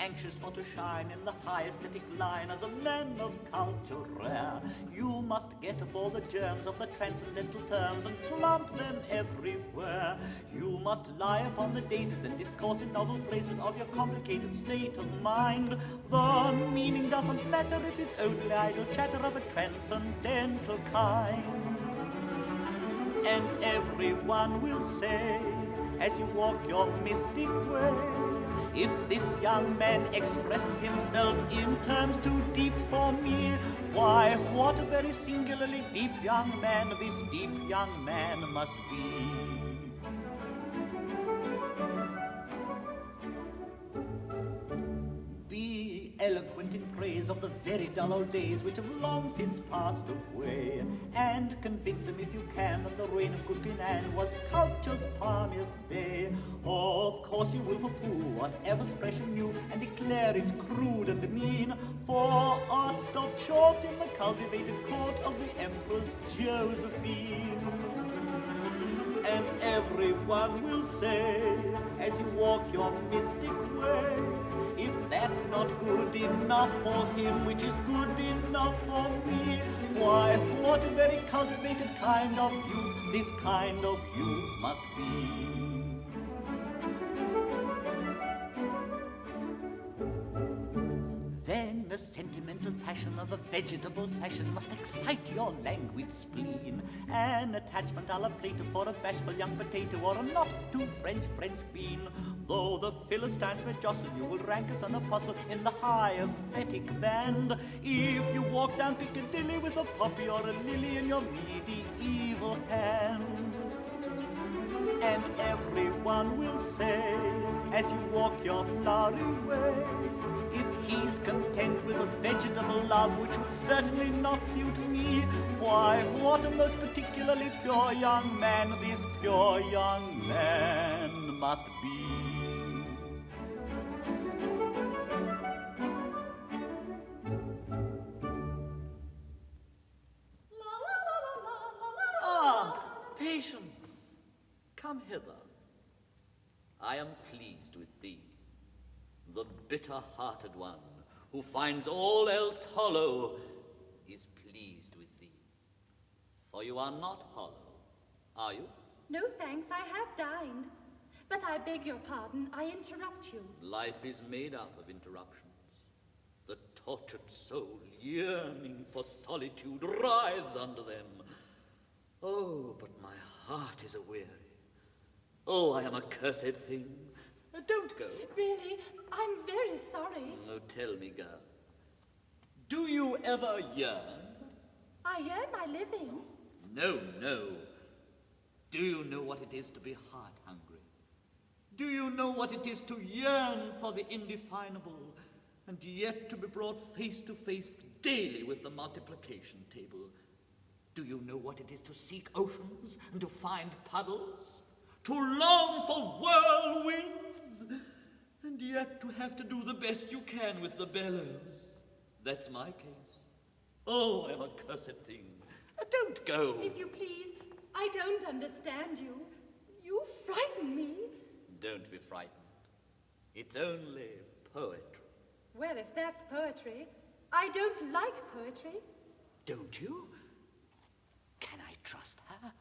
anxious for to shine in the high aesthetic line as a man of culture rare. You must get up all the germs of the transcendental terms and plant them everywhere. You must lie upon the daisies and discourse in novel phrases of your complicated state of mind. The meaning doesn't matter if it's only idle chatter of a transcendental kind. And everyone will say, as you walk your mystic way, if this young man expresses himself in terms too deep for me, why, what a very singularly deep young man this deep young man must be. Be eloquent in praise of the very dull old days which have long since passed away, and convince him if you can that the reign of good Queen Anne was culture's palmiest day. Of course you will pooh-pooh whatever's fresh and new, and declare it's crude and mean, for art stopped short in the cultivated court of the Empress Josephine. And everyone will say, as you walk your mystic way, if that's not good enough for him, which is good enough for me, why, what a very cultivated kind of youth this kind of youth must be. Then the sentimental passion of a vegetable fashion must excite your languid spleen. An attachment a la Plato for a bashful young potato or a not too French bean. Though the Philistines may jostle, you will rank as an apostle in the high aesthetic band. If you walk down Piccadilly with a poppy or a lily in your medieval hand. And everyone will say, as you walk your flowery way, if he's content with a vegetable love which would certainly not suit me, why, what a most particularly pure young man this pure young man must be. Patience, come hither. I am pleased with thee, the bitter-hearted one, who finds all else hollow, is pleased with thee. For you are not hollow, are you? No, thanks, I have dined. But I beg your pardon, I interrupt you. Life is made up of interruptions. The tortured soul, yearning for solitude, writhes under them. Oh, but my heart is a-weary. Oh, I am a cursed thing. Don't go. Really, I'm very sorry. Oh, tell me, girl. Do you ever yearn? I earn my living. No. Do you know what it is to be heart-hungry? Do you know what it is to yearn for the indefinable, and yet to be brought face to face daily with the multiplication table? Do you know what it is to seek oceans and to find puddles? To long for whirlwinds, and yet to have to do the best you can with the bellows? That's my case. Oh, I'm a cursed thing. Don't go. If you please, I don't understand you. You frighten me. Don't be frightened. It's only poetry. Well, if that's poetry, I don't like poetry. Don't you? Can I trust her?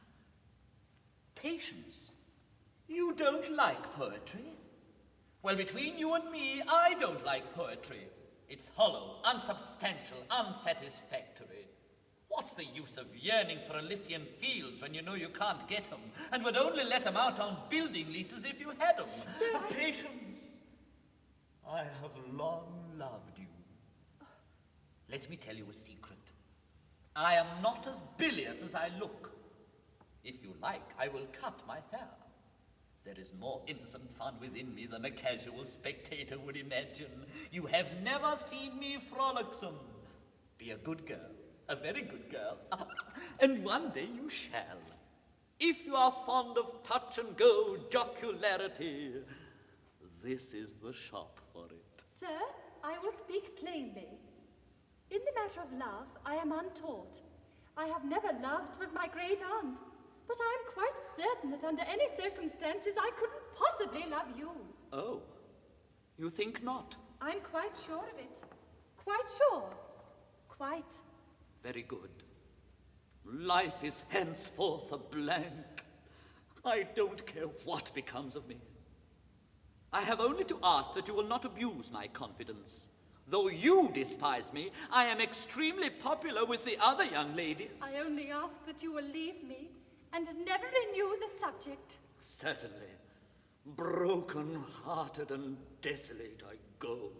Patience. You don't like poetry? Well, between you and me, I don't like poetry. It's hollow, unsubstantial, unsatisfactory. What's the use of yearning for Elysian fields when you know you can't get 'em, and would only let 'em out on building leases if you had 'em? Sir, Patience. I have long loved you. Let me tell you a secret. I am not as bilious as I look. If you like, I will cut my hair. There is more innocent fun within me than a casual spectator would imagine. You have never seen me frolicsome. Be a good girl, a very good girl, and one day you shall. If you are fond of touch-and-go jocularity, this is the shop for it. Sir, I will speak plainly. In the matter of love, I am untaught. I have never loved but my great aunt. But I am quite certain that under any circumstances I couldn't possibly love you. Oh, you think not? I'm quite sure of it. Quite sure. Quite. Very good. Life is henceforth a blank. I don't care what becomes of me. I have only to ask that you will not abuse my confidence. Though you despise me, I am extremely popular with the other young ladies. I only ask that you will leave me and never renew the subject. Certainly. Broken-hearted and desolate I go.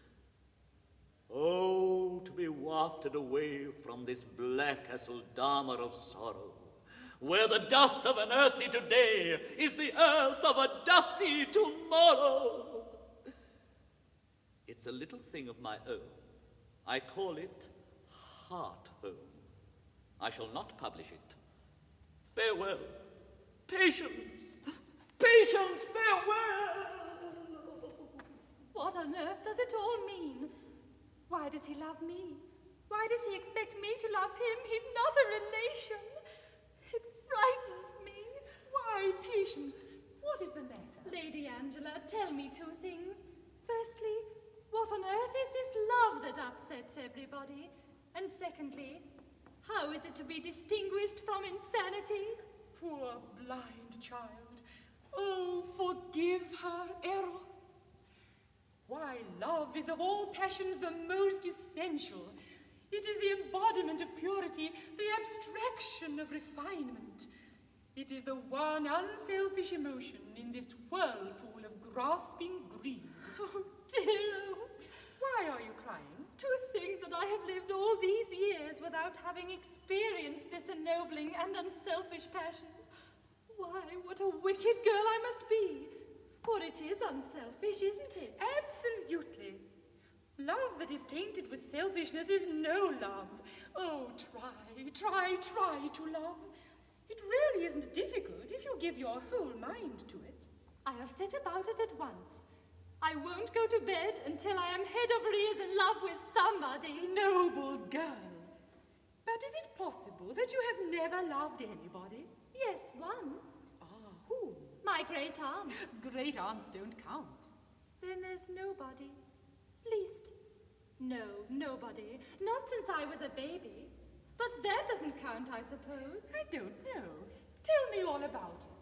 Oh, to be wafted away from this black Aceldama of sorrow, where the dust of an earthy today is the earth of a dusty tomorrow. It's a little thing of my own. I call it Heart Foam. I shall not publish it. Farewell. Patience! Patience, farewell! What on earth does it all mean? Why does he love me? Why does he expect me to love him? He's not a relation. It frightens me. Why, Patience, what is the matter? Lady Angela, tell me two things. Firstly, what on earth is this love that upsets everybody? And secondly, how is it to be distinguished from insanity? Poor blind child. Oh, forgive her, Eros. Why, love is of all passions the most essential. It is the embodiment of purity, the abstraction of refinement. It is the one unselfish emotion in this whirlpool of grasping greed. Oh, dear. Why are you crying? To think that I have lived all these years without having experienced this ennobling and unselfish passion. Why, what a wicked girl I must be. For it is unselfish, isn't it? Absolutely. Love that is tainted with selfishness is no love. Oh, try to love. It really isn't difficult if you give your whole mind to it. I'll set about it at once. I won't go to bed until I am head over ears in love with somebody. Noble girl. But is it possible that you have never loved anybody? Yes, one. Ah, who? My great aunt. Great aunts don't count. Then there's nobody. Least, no, nobody. Not since I was a baby. But that doesn't count, I suppose. I don't know. Tell me all about it.